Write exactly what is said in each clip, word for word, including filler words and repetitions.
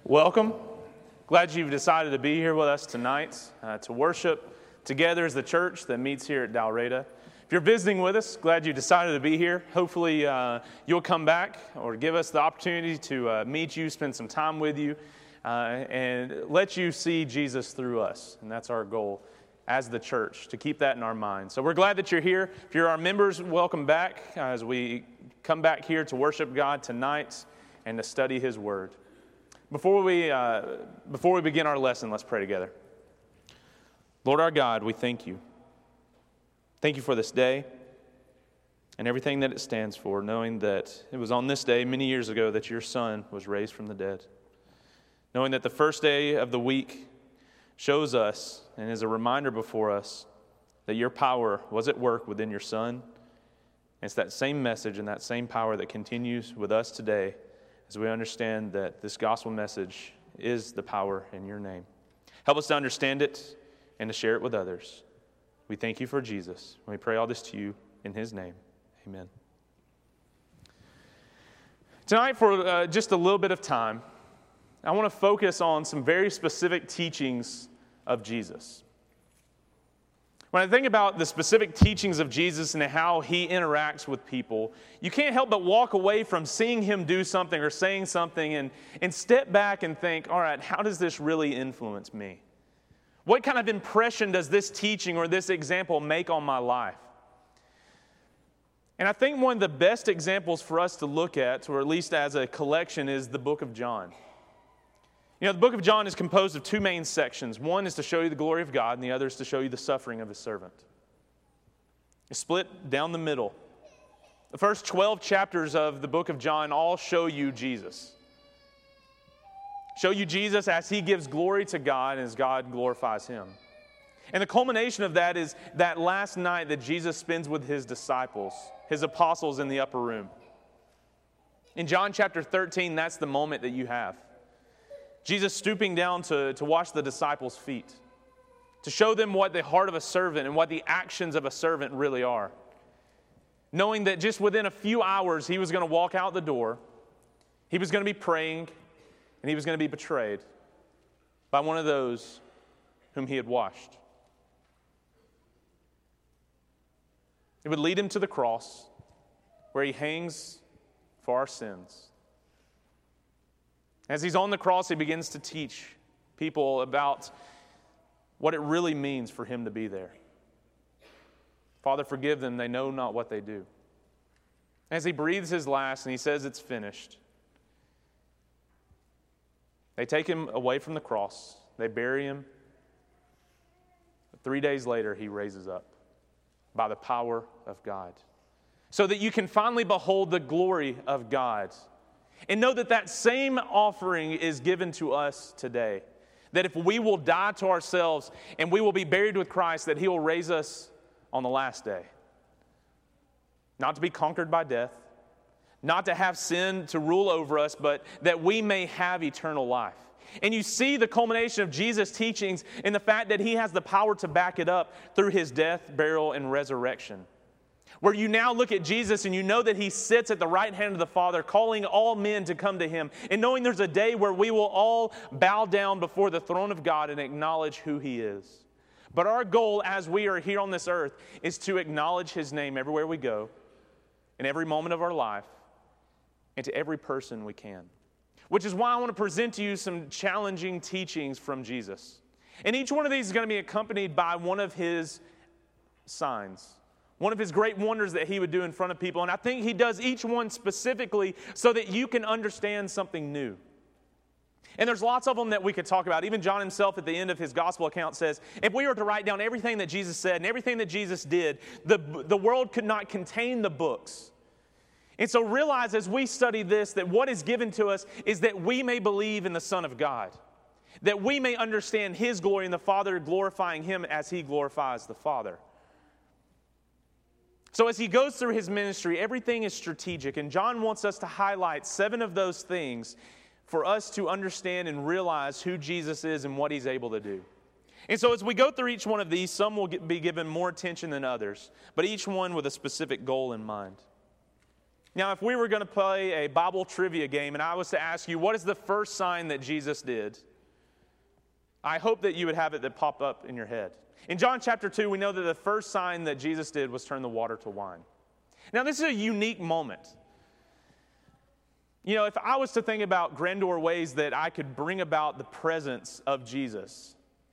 Welcome. Glad you've decided to be here with us tonight uh, to worship together as the church that meets here at Dalraida. If you're visiting with us, glad you decided to be here. Hopefully uh, you'll come back or give us the opportunity to uh, meet you, spend some time with you, uh, and let you see Jesus through us. And that's our goal as the church, to keep that in our minds. So we're glad that you're here. If you're our members, welcome back uh, as we come back here to worship God tonight and to study His Word. Before we uh, before we begin our lesson, let's pray together. Lord our God, we thank you. Thank you for this day and everything that it stands for, knowing that it was on this day many years ago that your Son was raised from the dead. Knowing that the first day of the week shows us and is a reminder before us that your power was at work within your Son. And it's that same message and that same power that continues with us today as we understand that this gospel message is the power in your name. Help us to understand it and to share it with others. We thank you for Jesus. And we pray all this to you in His name. Amen. Tonight, for uh, just a little bit of time, I want to focus on some very specific teachings of Jesus. When I think about the specific teachings of Jesus and how He interacts with people, you can't help but walk away from seeing Him do something or saying something and, and step back and think, all right, how does this really influence me? What kind of impression does this teaching or this example make on my life? And I think one of the best examples for us to look at, or at least as a collection, is the book of John. You know, the book of John is composed of two main sections. One is to show you the glory of God, and the other is to show you the suffering of His servant. It's split down the middle. The first twelve chapters of the book of John all show you Jesus. Show you Jesus as He gives glory to God and as God glorifies Him. And the culmination of that is that last night that Jesus spends with His disciples, His apostles in the upper room. In John chapter thirteen, that's the moment that you have. Jesus stooping down to, to wash the disciples' feet, to show them what the heart of a servant and what the actions of a servant really are. Knowing that just within a few hours, He was going to walk out the door, He was going to be praying, and He was going to be betrayed by one of those whom He had washed. It would lead Him to the cross, where He hangs for our sins. As He's on the cross, He begins to teach people about what it really means for Him to be there. Father, forgive them, they know not what they do. As He breathes His last and He says it's finished, they take Him away from the cross, they bury Him. But three days later, He raises up by the power of God, so that you can finally behold the glory of God. And know that that same offering is given to us today. That if we will die to ourselves and we will be buried with Christ, that He will raise us on the last day. Not to be conquered by death, not to have sin to rule over us, but that we may have eternal life. And you see the culmination of Jesus' teachings in the fact that He has the power to back it up through His death, burial, and resurrection. Where you now look at Jesus and you know that He sits at the right hand of the Father, calling all men to come to Him, and knowing there's a day where we will all bow down before the throne of God and acknowledge who He is. But our goal as we are here on this earth is to acknowledge His name everywhere we go, in every moment of our life, and to every person we can. Which is why I want to present to you some challenging teachings from Jesus. And each one of these is going to be accompanied by one of His signs. One of His great wonders that He would do in front of people. And I think He does each one specifically so that you can understand something new. And there's lots of them that we could talk about. Even John himself at the end of his gospel account says, if we were to write down everything that Jesus said and everything that Jesus did, the, the world could not contain the books. And so realize as we study this that what is given to us is that we may believe in the Son of God. That we may understand His glory and the Father glorifying Him as He glorifies the Father. So as He goes through His ministry, everything is strategic. And John wants us to highlight seven of those things for us to understand and realize who Jesus is and what He's able to do. And so as we go through each one of these, some will get, be given more attention than others, but each one with a specific goal in mind. Now, if we were going to play a Bible trivia game and I was to ask you, what is the first sign that Jesus did? I hope that you would have it that pop up in your head. In John chapter two, we know that the first sign that Jesus did was turn the water to wine. Now, this is a unique moment. You know, if I was to think about grandeur ways that I could bring about the presence of Jesus,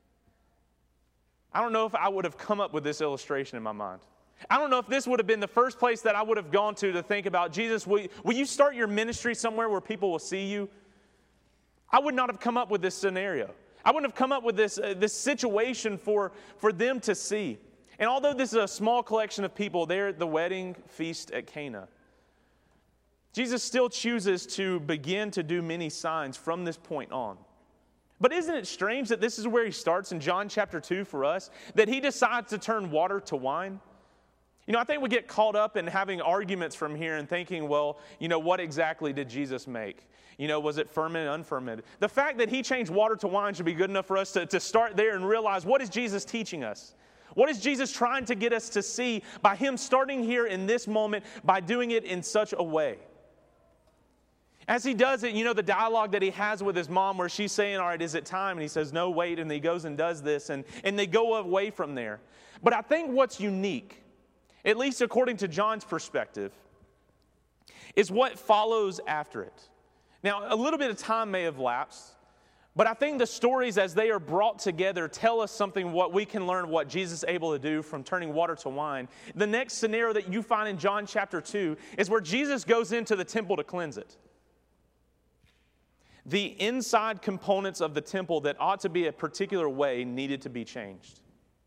I don't know if I would have come up with this illustration in my mind. I don't know if this would have been the first place that I would have gone to to think about, Jesus, will, will you start your ministry somewhere where people will see you? I would not have come up with this scenario. I wouldn't have come up with this, uh, this situation for, for them to see. And although this is a small collection of people there at the wedding feast at Cana, Jesus still chooses to begin to do many signs from this point on. But isn't it strange that this is where he starts in John chapter two for us, that he decides to turn water to wine? You know, I think we get caught up in having arguments from here and thinking, well, you know, what exactly did Jesus make? You know, was it fermented, unfermented? The fact that he changed water to wine should be good enough for us to, to start there and realize, what is Jesus teaching us? What is Jesus trying to get us to see by him starting here in this moment, by doing it in such a way? As he does it, you know, the dialogue that he has with his mom where she's saying, all right, is it time? And he says, no, wait. And he goes and does this, and, and they go away from there. But I think what's unique, at least according to John's perspective, is what follows after it. Now, a little bit of time may have lapsed, but I think the stories as they are brought together tell us something what we can learn what Jesus is able to do from turning water to wine. The next scenario that you find in John chapter two is where Jesus goes into the temple to cleanse it. The inside components of the temple that ought to be a particular way needed to be changed.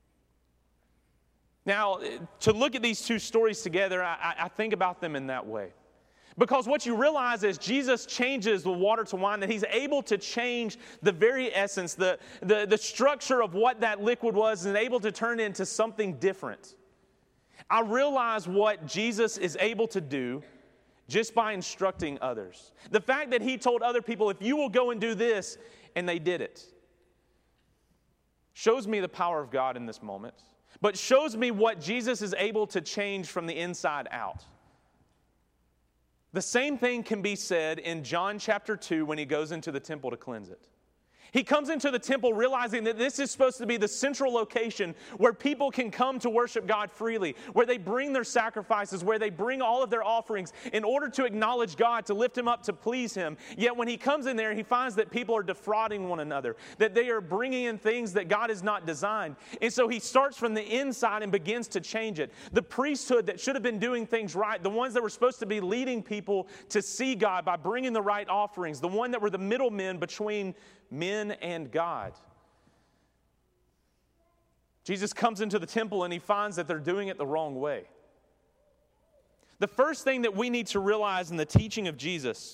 Now, to look at these two stories together, I, I think about them in that way. Because what you realize is Jesus changes the water to wine, that he's able to change the very essence, the, the, the structure of what that liquid was, and able to turn it into something different. I realize what Jesus is able to do just by instructing others. The fact that he told other people, if you will go and do this, and they did it, shows me the power of God in this moment, but shows me what Jesus is able to change from the inside out. The same thing can be said in John chapter two when he goes into the temple to cleanse it. He comes into the temple realizing that this is supposed to be the central location where people can come to worship God freely, where they bring their sacrifices, where they bring all of their offerings in order to acknowledge God, to lift him up, to please him. Yet when he comes in there, he finds that people are defrauding one another, that they are bringing in things that God has not designed. And so he starts from the inside and begins to change it. The priesthood that should have been doing things right, the ones that were supposed to be leading people to see God by bringing the right offerings, the one that were the middlemen between men and God. Jesus comes into the temple and he finds that they're doing it the wrong way. The first thing that we need to realize in the teaching of Jesus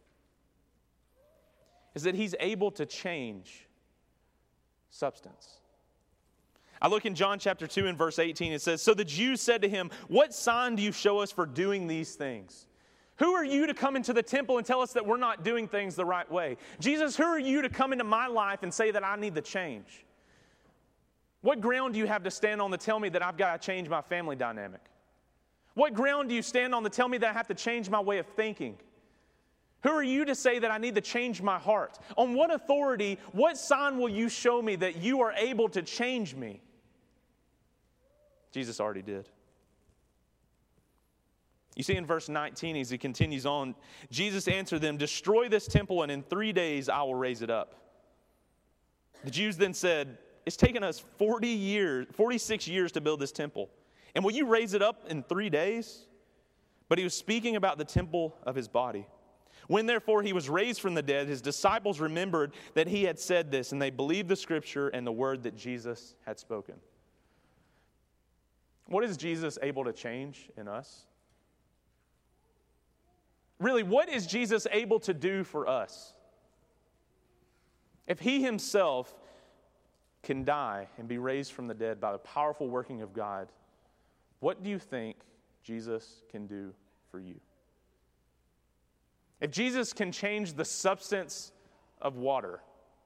is that he's able to change substance. I look in John chapter two and verse eighteen, it says, "So the Jews said to him, 'What sign do you show us for doing these things?' Who are you to come into the temple and tell us that we're not doing things the right way? Jesus, who are you to come into my life and say that I need to change? What ground do you have to stand on to tell me that I've got to change my family dynamic? What ground do you stand on to tell me that I have to change my way of thinking? Who are you to say that I need to change my heart? On what authority, what sign will you show me that you are able to change me?" Jesus already did. You see in verse nineteen, as he continues on, Jesus answered them, "Destroy this temple, and in three days I will raise it up." The Jews then said, "It's taken us forty years, forty-six years to build this temple, and will you raise it up in three days?" But he was speaking about the temple of his body. When therefore he was raised from the dead, his disciples remembered that he had said this, and they believed the scripture and the word that Jesus had spoken. What is Jesus able to change in us? Really, what is Jesus able to do for us? If he himself can die and be raised from the dead by the powerful working of God, what do you think Jesus can do for you? If Jesus can change the substance of water,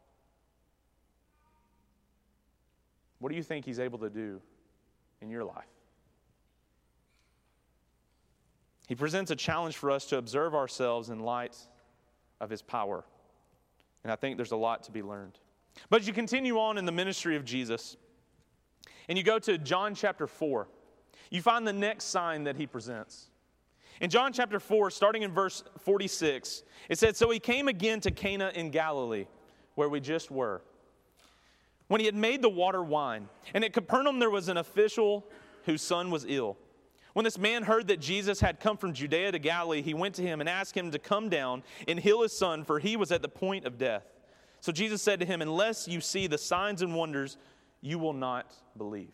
what do you think he's able to do in your life? He presents a challenge for us to observe ourselves in light of his power. And I think there's a lot to be learned. But as you continue on in the ministry of Jesus, and you go to John chapter four, you find the next sign that he presents. In John chapter four, starting in verse forty-six, it said, "So he came again to Cana in Galilee, where we just were, when he had made the water wine. And at Capernaum there was an official whose son was ill. When this man heard that Jesus had come from Judea to Galilee, he went to him and asked him to come down and heal his son, for he was at the point of death. So Jesus said to him, 'Unless you see the signs and wonders, you will not believe.'"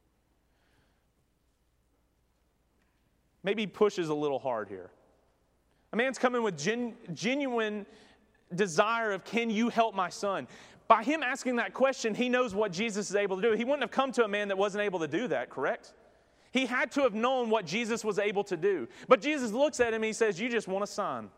Maybe he pushes a little hard here. A man's coming with gen- genuine desire of, can you help my son? By him asking that question, he knows what Jesus is able to do. He wouldn't have come to a man that wasn't able to do that, correct? He had to have known what Jesus was able to do. But Jesus looks at him and he says, "You just want a sign."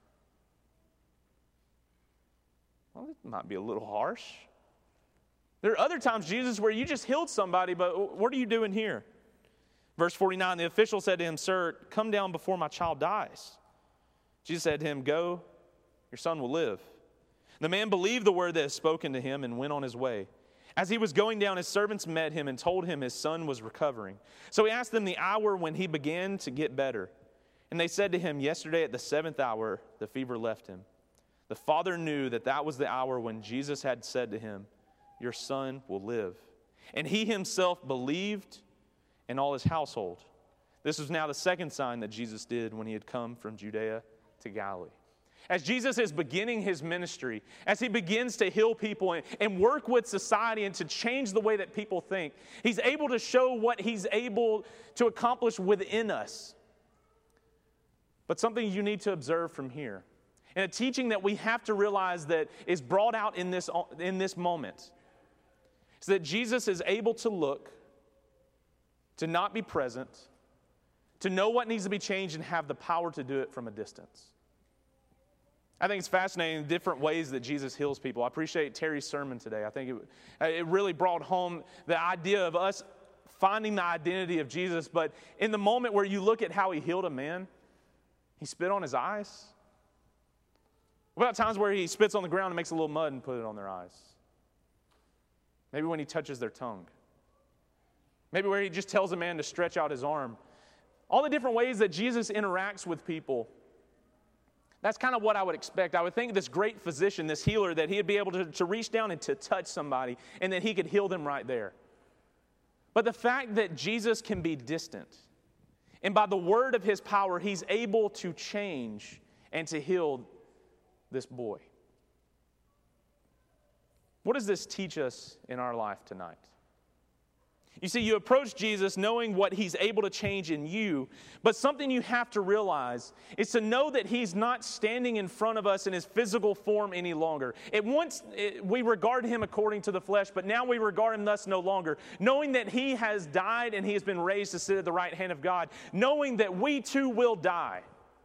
Well, it might be a little harsh. There are other times, Jesus, where you just healed somebody, but what are you doing here? Verse forty-nine, the official said to him, "Sir, come down before my child dies." Jesus said to him, "Go, your son will live." The man believed the word that was spoken to him and went on his way. As he was going down, his servants met him and told him his son was recovering. So he asked them the hour when he began to get better. And they said to him, "Yesterday at the seventh hour, the fever left him." The father knew that that was the hour when Jesus had said to him, "Your son will live." And he himself believed, and all his household. This was now the second sign that Jesus did when he had come from Judea to Galilee. As Jesus is beginning his ministry, as he begins to heal people and, and work with society and to change the way that people think, he's able to show what he's able to accomplish within us. But something you need to observe from here, and a teaching that we have to realize that is brought out in this, in this moment, is that Jesus is able to look, to not be present, to know what needs to be changed, and have the power to do it from a distance. I think it's fascinating the different ways that Jesus heals people. I appreciate Terry's sermon today. I think it, it really brought home the idea of us finding the identity of Jesus. But in the moment where you look at how he healed a man, he spit on his eyes. What about times where he spits on the ground and makes a little mud and put it on their eyes? Maybe when he touches their tongue. Maybe where he just tells a man to stretch out his arm. All the different ways that Jesus interacts with people. That's kind of what I would expect. I would think this great physician, this healer, that he'd be able to, to reach down and to touch somebody and that he could heal them right there. But the fact that Jesus can be distant, and by the word of his power, he's able to change and to heal this boy. What does this teach us in our life tonight? You see, you approach Jesus knowing what he's able to change in you, but something you have to realize is to know that he's not standing in front of us in his physical form any longer. At once it, we regard him according to the flesh, but now we regard him thus no longer. Knowing that he has died and he has been raised to sit at the right hand of God, knowing that we too will die,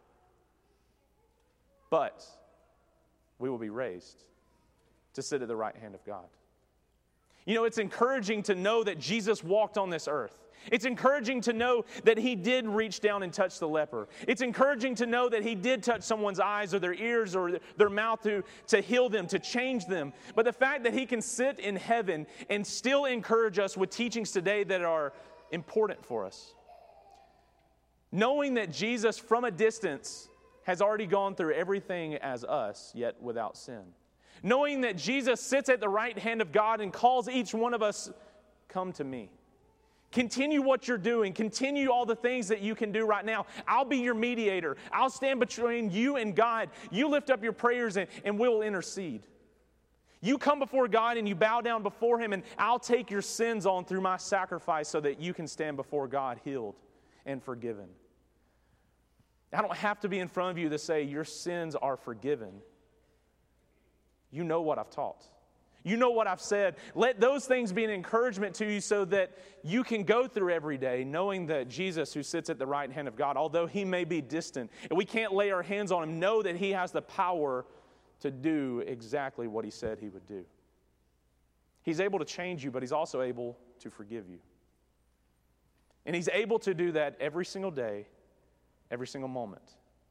but we will be raised to sit at the right hand of God. You know, it's encouraging to know that Jesus walked on this earth. It's encouraging to know that he did reach down and touch the leper. It's encouraging to know that he did touch someone's eyes or their ears or their mouth to, to heal them, to change them. But the fact that he can sit in heaven and still encourage us with teachings today that are important for us. Knowing that Jesus from a distance has already gone through everything as us, yet without sin. Knowing that Jesus sits at the right hand of God and calls each one of us, "Come to me. Continue what you're doing. Continue all the things that you can do right now. I'll be your mediator. I'll stand between you and God. You lift up your prayers and, and we'll intercede. You come before God and you bow down before him, and I'll take your sins on through my sacrifice so that you can stand before God healed and forgiven." I don't have to be in front of you to say your sins are forgiven. You know what I've taught. You know what I've said. Let those things be an encouragement to you so that you can go through every day knowing that Jesus, who sits at the right hand of God, although he may be distant and we can't lay our hands on him, know that he has the power to do exactly what he said he would do. He's able to change you, but he's also able to forgive you. And he's able to do that every single day every single moment.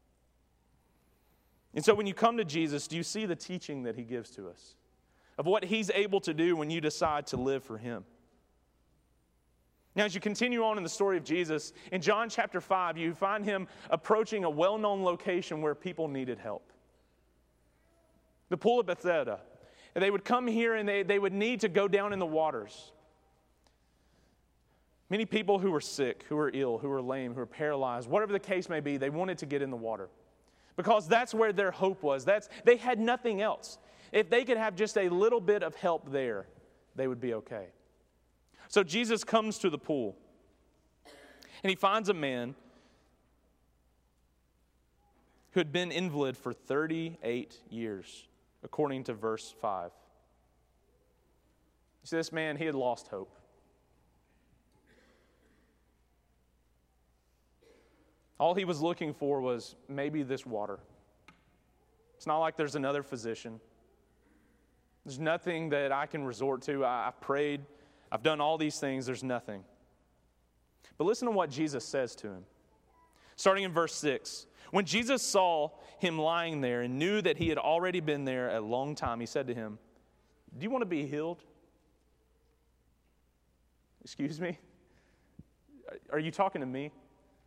And so when you come to Jesus, do you see the teaching that he gives to us of what he's able to do when you decide to live for him? Now, as you continue on in the story of Jesus, in John chapter five, you find him approaching a well-known location where people needed help. The Pool of Bethesda. And they would come here and they, they would need to go down in the waters. Many people who were sick, who were ill, who were lame, who were paralyzed, whatever the case may be, they wanted to get in the water. Because that's where their hope was. That's, they had nothing else. If they could have just a little bit of help there, they would be okay. So Jesus comes to the pool, and he finds a man who had been invalid for thirty-eight years, according to verse five. You see, this man, he had lost hope. All he was looking for was maybe this water. It's not like there's another physician. There's nothing that I can resort to. I, I've prayed. I've done all these things. There's nothing. But listen to what Jesus says to him. Starting in verse six. When Jesus saw him lying there and knew that he had already been there a long time, he said to him, "Do you want to be healed?" Excuse me? Are you talking to me?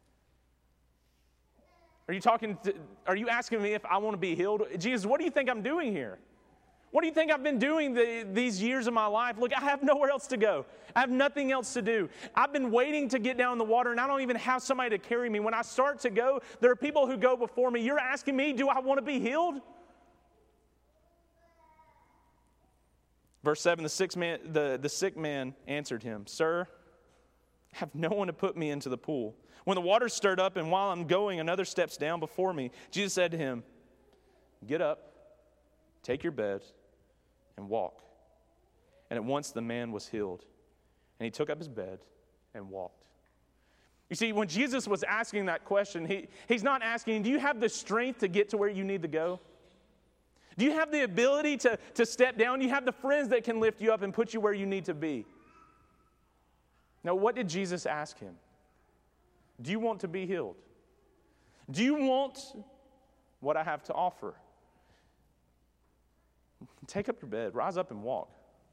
Are you talking to, are you asking me if I want to be healed? Jesus, what do you think I'm doing here? What do you think I've been doing the, these years of my life? Look, I have nowhere else to go. I have nothing else to do. I've been waiting to get down in the water, and I don't even have somebody to carry me. When I start to go, there are people who go before me. You're asking me, do I want to be healed? Verse seven, the sick man, the, the sick man answered him, "Sir, I have no one to put me into the pool. When the water stirred up, and while I'm going, another steps down before me." Jesus said to him, "Get up, take your bed, and walk." And at once the man was healed. And he took up his bed and walked. You see, when Jesus was asking that question, he, he's not asking, do you have the strength to get to where you need to go? Do you have the ability to, to step down? Do you have the friends that can lift you up and put you where you need to be? Now, what did Jesus ask him? Do you want to be healed? Do you want what I have to offer? Take up your bed, rise up and walk.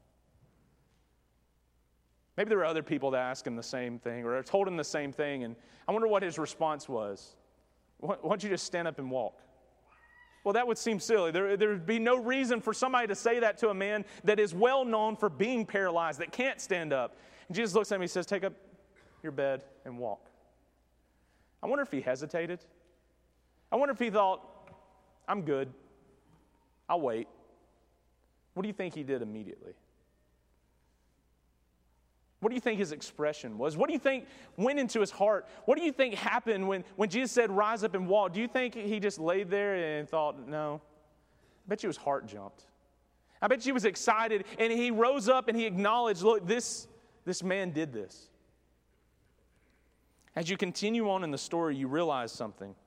Maybe there were other people that asked him the same thing or told him the same thing, and I wonder what his response was. Why don't you just stand up and walk? Well, that would seem silly. There, there would be no reason for somebody to say that to a man that is well known for being paralyzed, that can't stand up. And Jesus looks at him and he says, "Take up your bed and walk." I wonder if he hesitated. I wonder if he thought, "I'm good. I'll wait." What do you think he did immediately? What do you think his expression was? What do you think went into his heart? What do you think happened when, when Jesus said, "Rise up and walk"? Do you think he just laid there and thought, no? I bet you his heart jumped. I bet you he was excited, and he rose up and he acknowledged, look, this, this man did this. As you continue on in the story, you realize something.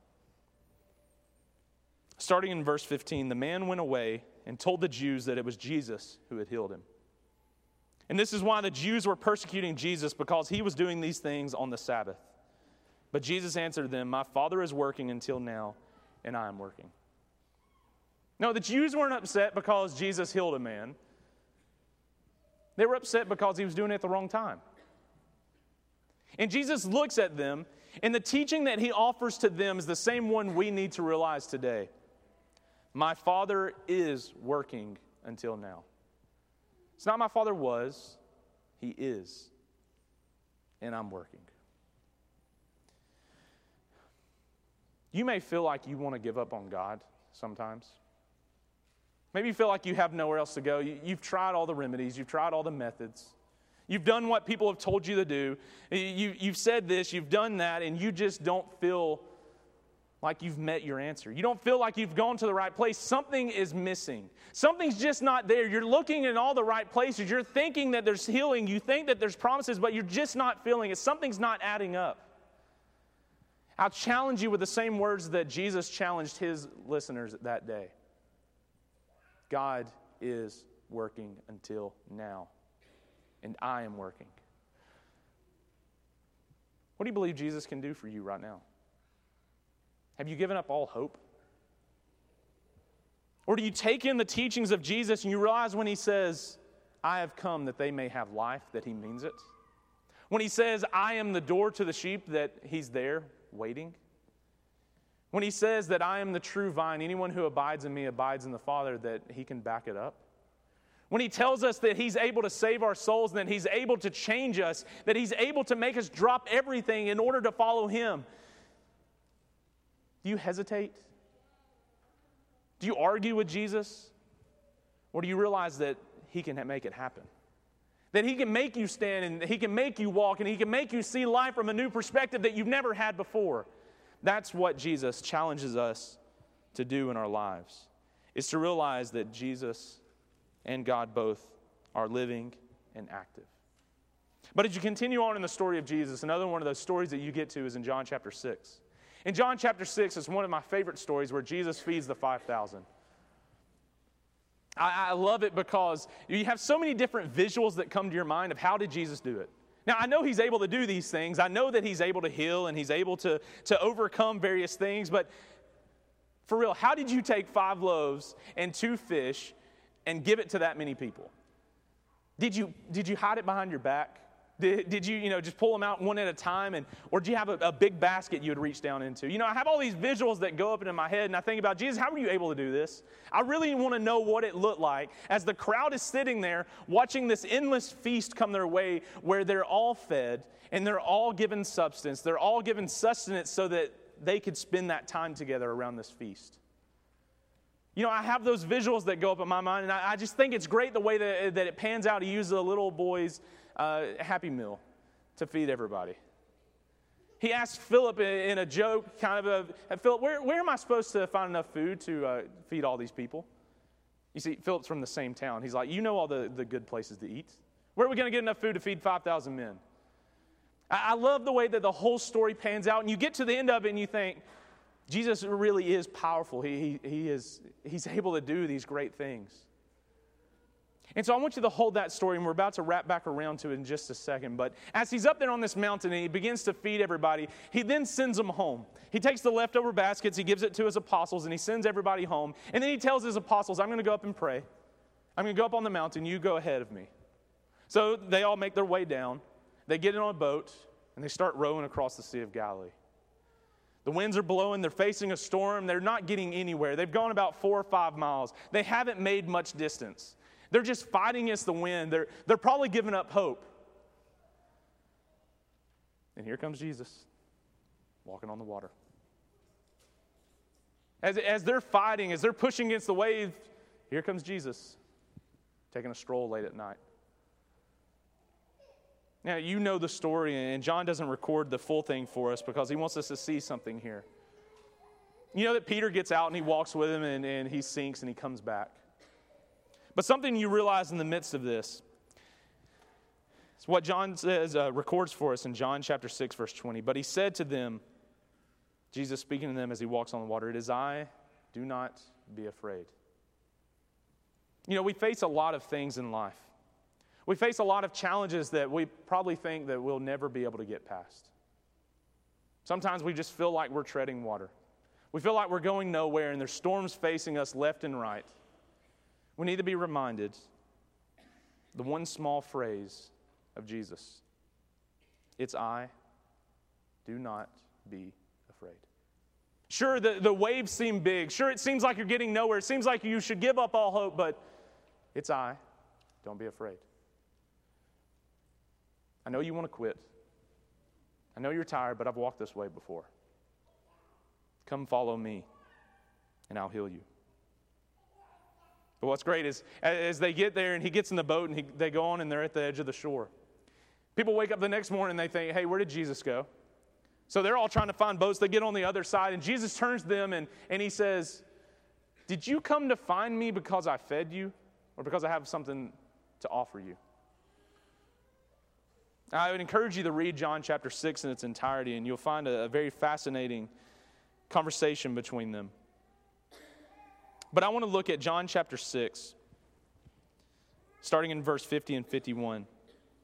Starting in verse fifteen, the man went away and told the Jews that it was Jesus who had healed him. And this is why the Jews were persecuting Jesus, because he was doing these things on the Sabbath. But Jesus answered them, "My Father is working until now, and I am working." No, the Jews weren't upset because Jesus healed a man. They were upset because he was doing it at the wrong time. And Jesus looks at them, and the teaching that he offers to them is the same one we need to realize today. My Father is working until now. It's not my Father was, he is. And I'm working. You may feel like you want to give up on God sometimes. Maybe you feel like you have nowhere else to go. You, you've tried all the remedies. You've tried all the methods. You've done what people have told you to do. You, you've said this, you've done that, and you just don't feel like you've met your answer. You don't feel like you've gone to the right place. Something is missing. Something's just not there. You're looking in all the right places. You're thinking that there's healing. You think that there's promises, but you're just not feeling it. Something's not adding up. I'll challenge you with the same words that Jesus challenged his listeners that day. God is working until now, and I am working. What do you believe Jesus can do for you right now? Have you given up all hope? Or do you take in the teachings of Jesus and you realize when he says, I have come that they may have life, that he means it? When he says, I am the door to the sheep, that he's there waiting? When he says that I am the true vine, anyone who abides in me abides in the Father, that he can back it up? When he tells us that he's able to save our souls, that he's able to change us, that he's able to make us drop everything in order to follow him, do you hesitate? Do you argue with Jesus? Or do you realize that he can make it happen? That he can make you stand and he can make you walk and he can make you see life from a new perspective that you've never had before. That's what Jesus challenges us to do in our lives, is to realize that Jesus and God both are living and active. But as you continue on in the story of Jesus, another one of those stories that you get to is in John chapter six. In John chapter six, it's one of my favorite stories where Jesus feeds the five thousand. I, I love it because you have so many different visuals that come to your mind of how did Jesus do it. Now, I know he's able to do these things. I know that he's able to heal and he's able to, to overcome various things. But for real, how did you take five loaves and two fish and give it to that many people? Did you, did you hide it behind your back? Did, did you, you know, just pull them out one at a time? And, or do you have a, a big basket you would reach down into? You know, I have all these visuals that go up into my head, and I think about, Jesus, how were you able to do this? I really want to know what it looked like as the crowd is sitting there watching this endless feast come their way where they're all fed and they're all given substance. They're all given sustenance so that they could spend that time together around this feast. You know, I have those visuals that go up in my mind, and I, I just think it's great the way that, that it pans out. He uses a little boy's uh, Happy Meal to feed everybody. He asked Philip in, in a joke, kind of a, Philip, where, where am I supposed to find enough food to uh, feed all these people? You see, Philip's from the same town. He's like, you know all the, the good places to eat. Where are we going to get enough food to feed five thousand men? I, I love the way that the whole story pans out, and you get to the end of it and you think, Jesus really is powerful. He, he, he is, he's able to do these great things. And so I want you to hold that story, and we're about to wrap back around to it in just a second. But as he's up there on this mountain and he begins to feed everybody, he then sends them home. He takes the leftover baskets, he gives it to his apostles, and he sends everybody home. And then he tells his apostles, I'm going to go up and pray. I'm going to go up on the mountain. You go ahead of me. So they all make their way down. They get in on a boat, and they start rowing across the Sea of Galilee. The winds are blowing. They're facing a storm. They're not getting anywhere. They've gone about four or five miles. They haven't made much distance. They're just fighting against the wind. They're, they're probably giving up hope. And here comes Jesus, walking on the water. As, as they're fighting, as they're pushing against the wave, here comes Jesus, taking a stroll late at night. Now, you know the story, and John doesn't record the full thing for us because he wants us to see something here. You know that Peter gets out and he walks with him and, and he sinks and he comes back. But something you realize in the midst of this is what John says, uh, records for us in John chapter six, verse twenty. But he said to them, Jesus speaking to them as he walks on the water, it is I, do not be afraid. You know, we face a lot of things in life. We face a lot of challenges that we probably think that we'll never be able to get past. Sometimes we just feel like we're treading water. We feel like we're going nowhere and there's storms facing us left and right. We need to be reminded the one small phrase of Jesus. It's I, do not be afraid. Sure, the, the waves seem big. Sure, it seems like you're getting nowhere. It seems like you should give up all hope, but it's I, don't be afraid. I know you want to quit. I know you're tired, but I've walked this way before. Come follow me, and I'll heal you. But what's great is, as they get there, and he gets in the boat, and he, they go on, and they're at the edge of the shore. People wake up the next morning, and they think, hey, where did Jesus go? So they're all trying to find boats. They get on the other side, and Jesus turns to them, and, and he says, did you come to find me because I fed you, or because I have something to offer you? I would encourage you to read John chapter six in its entirety, and you'll find a, a very fascinating conversation between them. But I want to look at John chapter six, starting in verse fifty and fifty-one.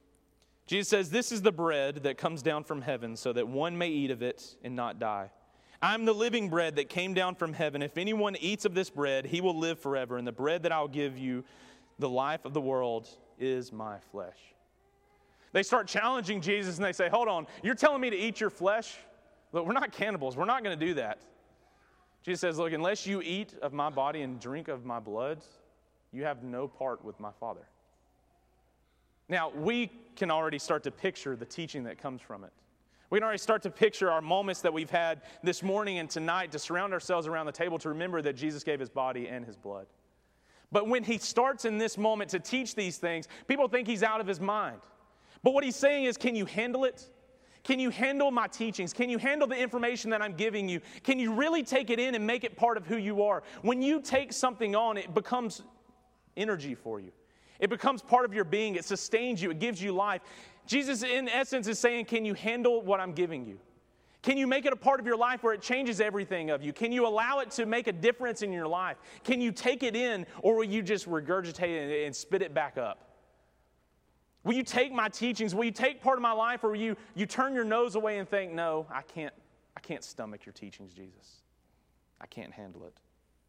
Jesus says, this is the bread that comes down from heaven so that one may eat of it and not die. I'm the living bread that came down from heaven. If anyone eats of this bread, he will live forever. And the bread that I'll give you, the life of the world, is my flesh. They start challenging Jesus and they say, hold on, you're telling me to eat your flesh? Look, we're not cannibals. We're not going to do that. Jesus says, look, unless you eat of my body and drink of my blood, you have no part with my Father. Now, we can already start to picture the teaching that comes from it. We can already start to picture our moments that we've had this morning and tonight to surround ourselves around the table to remember that Jesus gave his body and his blood. But when he starts in this moment to teach these things, people think he's out of his mind. But what he's saying is, can you handle it? Can you handle my teachings? Can you handle the information that I'm giving you? Can you really take it in and make it part of who you are? When you take something on, it becomes energy for you. It becomes part of your being. It sustains you. It gives you life. Jesus, in essence, is saying, can you handle what I'm giving you? Can you make it a part of your life where it changes everything of you? Can you allow it to make a difference in your life? Can you take it in, or will you just regurgitate it and spit it back up? Will you take my teachings? Will you take part of my life, or will you, you turn your nose away and think, no, I can't, I can't stomach your teachings, Jesus. I can't handle it.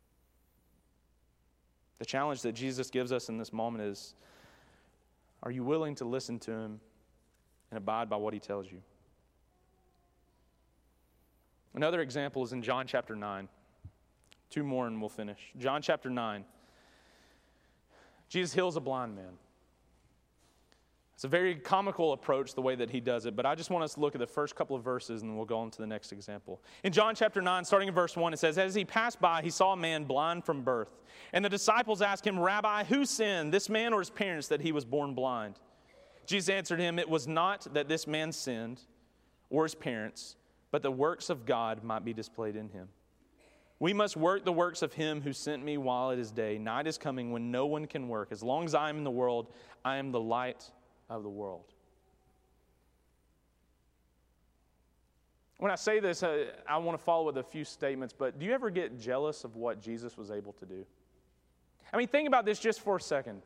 The challenge that Jesus gives us in this moment is, are you willing to listen to him and abide by what he tells you? Another example is in John chapter nine. Two more and we'll finish. John chapter nine. Jesus heals a blind man. It's a very comical approach, the way that he does it, but I just want us to look at the first couple of verses and then we'll go on to the next example. In John chapter nine, starting in verse one, it says, as he passed by, he saw a man blind from birth. And the disciples asked him, Rabbi, who sinned, this man or his parents, that he was born blind? Jesus answered him, it was not that this man sinned or his parents, but the works of God might be displayed in him. We must work the works of him who sent me while it is day. Night is coming when no one can work. As long as I am in the world, I am the light of the world. When I say this, I, I want to follow with a few statements, but do you ever get jealous of what Jesus was able to do? I mean, think about this just for a second.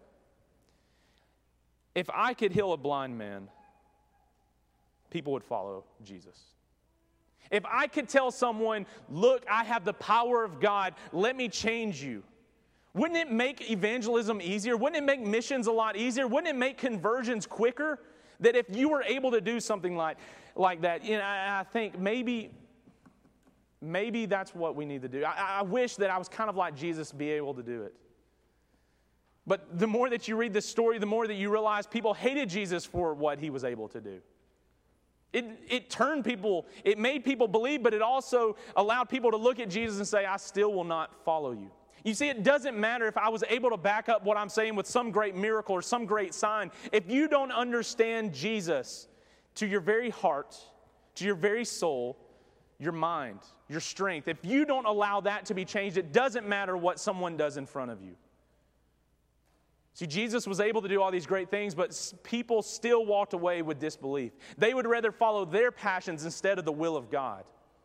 If I could heal a blind man, people would follow Jesus. If I could tell someone, look, I have the power of God, let me change you. Wouldn't it make evangelism easier? Wouldn't it make missions a lot easier? Wouldn't it make conversions quicker? That if you were able to do something like, like that, you know, I, I think maybe, maybe that's what we need to do. I, I wish that I was kind of like Jesus to be able to do it. But the more that you read this story, the more that you realize people hated Jesus for what he was able to do. It, it turned people, it made people believe, but it also allowed people to look at Jesus and say, I still will not follow you. You see, it doesn't matter if I was able to back up what I'm saying with some great miracle or some great sign. If you don't understand Jesus to your very heart, to your very soul, your mind, your strength, if you don't allow that to be changed, it doesn't matter what someone does in front of you. See, Jesus was able to do all these great things, but people still walked away with disbelief. They would rather follow their passions instead of the will of God.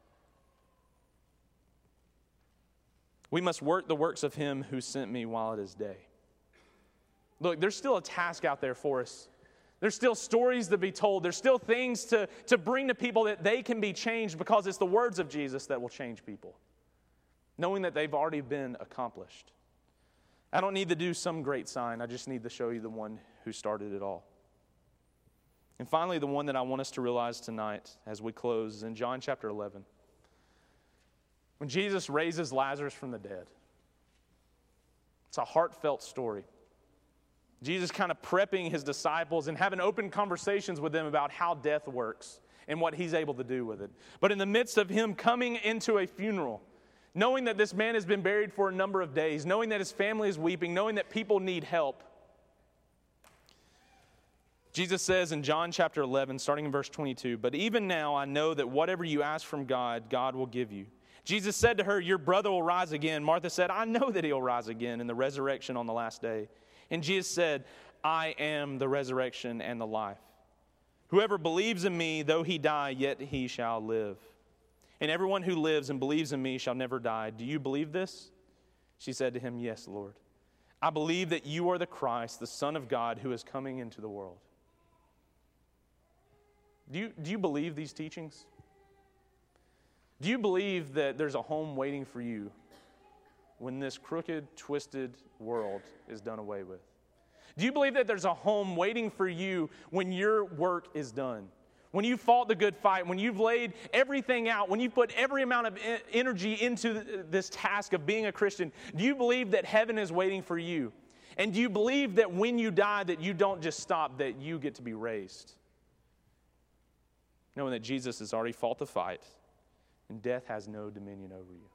We must work the works of him who sent me while it is day. Look, there's still a task out there for us. There's still stories to be told. There's still things to, to bring to people that they can be changed, because it's the words of Jesus that will change people, knowing that they've already been accomplished. I don't need to do some great sign. I just need to show you the one who started it all. And finally, the one that I want us to realize tonight as we close is in John chapter eleven. When Jesus raises Lazarus from the dead. It's a heartfelt story. Jesus kind of prepping his disciples and having open conversations with them about how death works and what he's able to do with it. But in the midst of him coming into a funeral, knowing that this man has been buried for a number of days, knowing that his family is weeping, knowing that people need help, Jesus says in John chapter eleven, starting in verse twenty-two, but even now I know that whatever you ask from God, God will give you. Jesus said to her, your brother will rise again. Martha said, I know that he'll rise again in the resurrection on the last day. And Jesus said, I am the resurrection and the life. Whoever believes in me, though he die, yet he shall live. And everyone who lives and believes in me shall never die. Do you believe this? She said to him, yes, Lord. I believe that you are the Christ, the Son of God, who is coming into the world. Do you, do you believe these teachings? Do you believe that there's a home waiting for you when this crooked, twisted world is done away with? Do you believe that there's a home waiting for you when your work is done? When you fought the good fight, when you've laid everything out, when you've put every amount of energy into this task of being a Christian, do you believe that heaven is waiting for you? And do you believe that when you die that you don't just stop, that you get to be raised? Knowing that Jesus has already fought the fight and death has no dominion over you.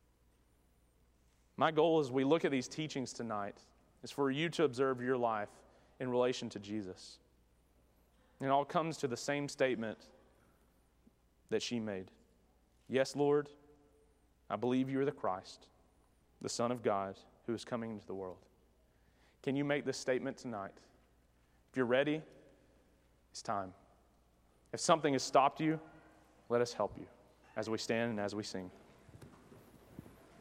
My goal as we look at these teachings tonight is for you to observe your life in relation to Jesus. And it all comes to the same statement that she made. Yes, Lord, I believe you are the Christ, the Son of God, who is coming into the world. Can you make this statement tonight? If you're ready, it's time. If something has stopped you, let us help you as we stand and as we sing.